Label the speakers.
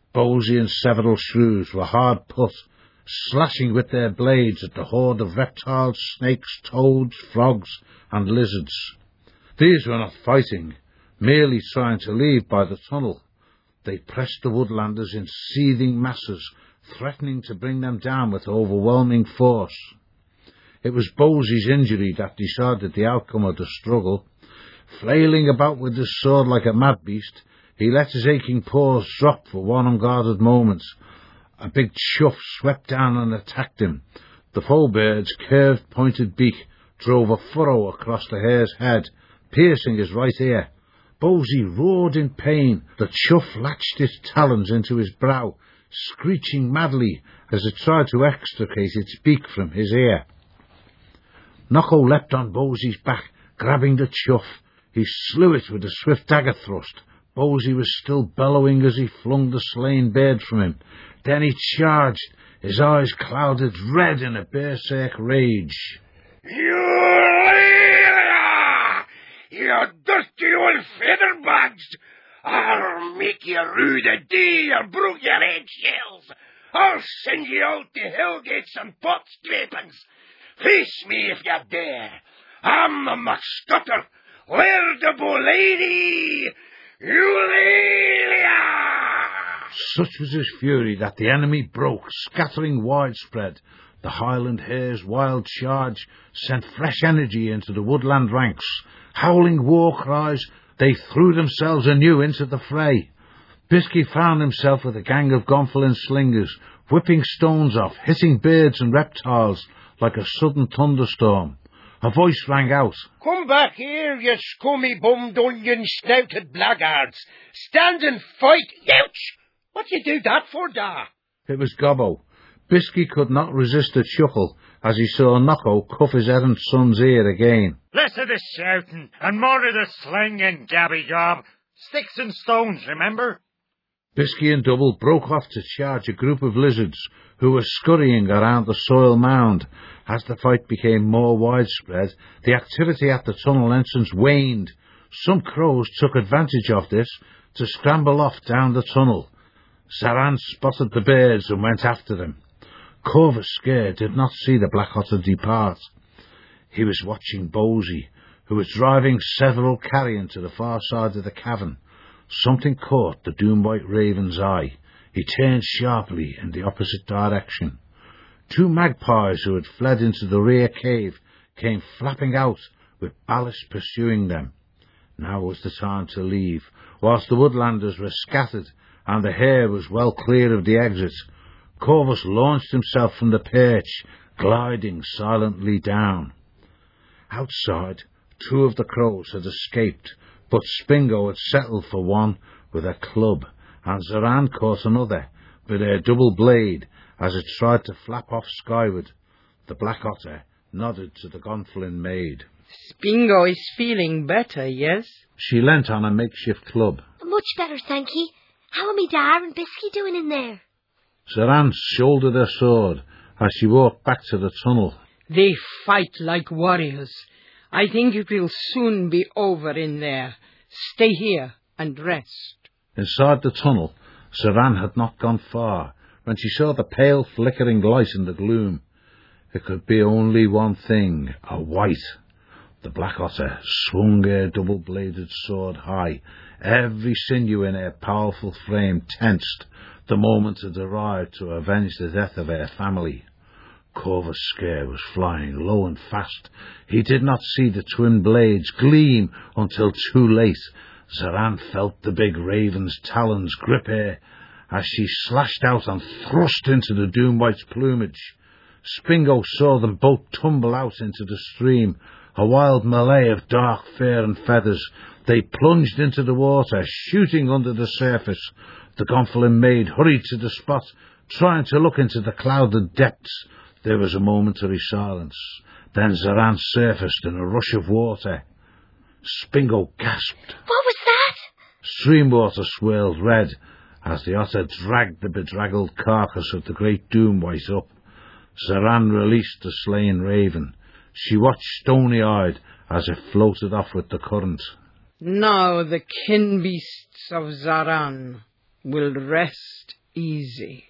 Speaker 1: Bosey and several shrews were hard put, slashing with their blades at the horde of reptiles, snakes, toads, frogs, and lizards. These were not fighting, merely trying to leave by the tunnel. They pressed the woodlanders in seething masses, threatening to bring them down with overwhelming force. It was Bosey's injury that decided the outcome of the struggle. Flailing about with his sword like a mad beast, he let his aching paws drop for one unguarded moment. A big chuff swept down and attacked him. The foe bird's curved, pointed beak drove a furrow across the hare's head, piercing his right ear. Bosey roared in pain. The chuff latched its talons into his brow, screeching madly as it tried to extricate its beak from his ear. Knocko leapt on Bosey's back, grabbing the chuff. He slew it with a swift dagger thrust. Bosey was still bellowing as he flung the slain bird from him. Then he charged, his eyes clouded red in a berserk rage.
Speaker 2: You dirty old featherbags! I'll make you rue the day you broke your eggshells. I'll send you out to Hellgates and pot scrapings. Face me if you dare. I'm the MacStutter, Laird of Bolady, Eulalia!
Speaker 1: Such was his fury that the enemy broke, scattering widespread. The Highland hare's wild charge sent fresh energy into the woodland ranks. Howling war cries, they threw themselves anew into the fray. Bisky found himself with a gang of Gonfalon slingers, whipping stones off, hitting birds and reptiles like a sudden thunderstorm. A voice rang out.
Speaker 2: Come back here, you scummy-bummed, onion-snouted blackguards. Stand and fight, youch! What you do that for, da?
Speaker 1: It was Gobbo. Bisky could not resist a chuckle as he saw Knocko cuff his errant son's ear again.
Speaker 3: Less of the shouting and more of the slinging, Gabby Gob. Sticks and stones, remember?
Speaker 1: Bisky and Double broke off to charge a group of lizards who were scurrying around the soil mound. As the fight became more widespread, the activity at the tunnel entrance waned. Some crows took advantage of this to scramble off down the tunnel. Zaran spotted the birds and went after them. Corvus Scare did not see the Black Otter depart. He was watching Bosey, who was driving several carrion to the far side of the cavern. Something caught the Doomwhite Raven's eye. He turned sharply in the opposite direction. Two magpies who had fled into the rear cave came flapping out, with ballast pursuing them. Now was the time to leave, whilst the woodlanders were scattered and the hare was well clear of the exit. Corvus launched himself from the perch, gliding silently down. Outside, two of the crows had escaped, but Spingo had settled for one with a club, and Zaran caught another with her double blade as it tried to flap off skyward. The Black Otter nodded to the Gonfalon maid.
Speaker 4: Spingo is feeling better, yes?
Speaker 1: She leant on a makeshift club.
Speaker 5: Much better, thank ye. How are me Dar and Bisky doing in there?
Speaker 1: Zaran shouldered her sword as she walked back to the tunnel.
Speaker 4: They fight like warriors. I think it will soon be over in there. Stay here and rest.
Speaker 1: Inside the tunnel, Zaran had not gone far when she saw the pale flickering light in the gloom. It could be only one thing, a wight. The Black Otter swung her double-bladed sword high. Every sinew in her powerful frame tensed the moment it arrived to avenge the death of her family. Corvus Scare was flying low and fast. He did not see the twin blades gleam until too late. Zaran felt the big raven's talons grip her as she slashed out and thrust into the Doomwhite's plumage. Spingo saw them both tumble out into the stream, a wild melee of dark fur and feathers. They plunged into the water, shooting under the surface. The Gonfalon maid hurried to the spot, trying to look into the clouded depths. There was a momentary silence. Then Zaran surfaced in a rush of water. Spingo gasped.
Speaker 5: What was that?
Speaker 1: Stream water swirled red as the otter dragged the bedraggled carcass of the great Doomwhite up. Zaran released the slain raven. She watched stony-eyed as it floated off with the current.
Speaker 4: Now the kin beasts of Zaran will rest easy.